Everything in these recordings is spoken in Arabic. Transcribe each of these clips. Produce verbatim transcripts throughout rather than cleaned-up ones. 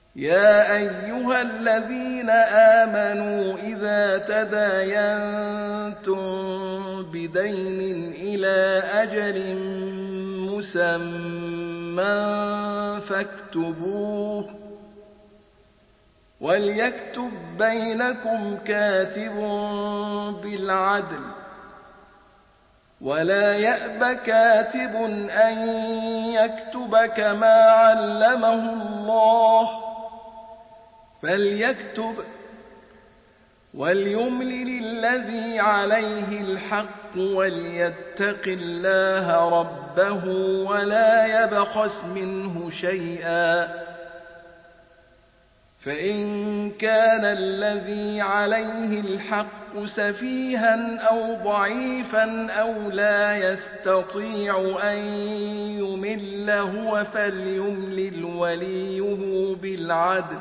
يا أيها الذين آمنوا إذا تداينتم بدين إلى أجل مسمى فاكتبوه، وليكتب بينكم كاتب بالعدل، ولا يأب كاتب أن يكتب كما علمه الله، فليكتب وليملل الذي عليه الحق وليتق الله ربه ولا يبخس منه شيئا، فإن كان الذي عليه الحق سفيها أو ضعيفا أو لا يستطيع أن يمل هو فليملل وليه بالعدل،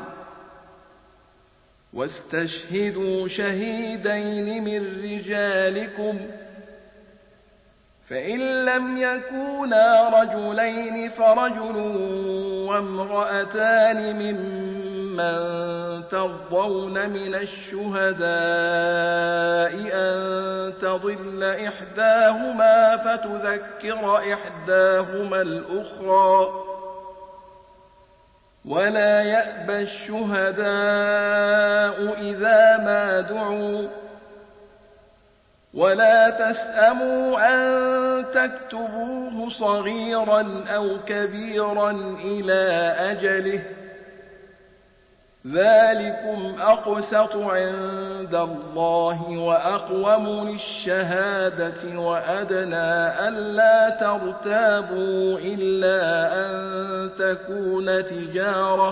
واستشهدوا شهيدين من رجالكم، فإن لم يكونا رجلين فرجل وامرأتان ممن ترضون من الشهداء أن تضل إحداهما فتذكر إحداهما الأخرى، ولا يأبى الشهداء إذا ما دعوا، ولا تسأموا أن تكتبوه صغيرا أو كبيرا إلى أجله، ذلكم أقسط عند الله وأقوم للشهادة وأدنى ألا ترتابوا إلا أن تكون تجارة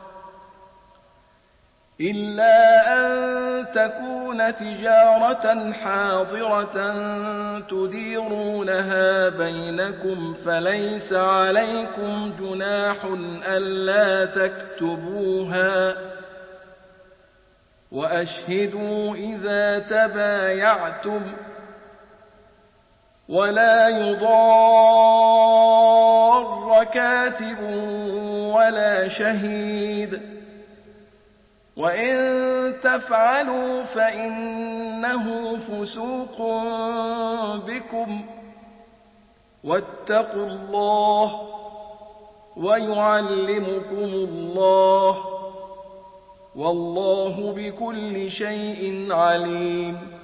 إلا أن تكون تجارة حاضرة تديرونها بينكم فليس عليكم جناح ألا تكتبوها، وأشهدوا إذا تبايعتم، ولا يضار كاتب ولا شهيد، وإن تفعلوا فإنه فسوق بكم، واتقوا الله ويعلمكم الله، والله بكل شيء عليم.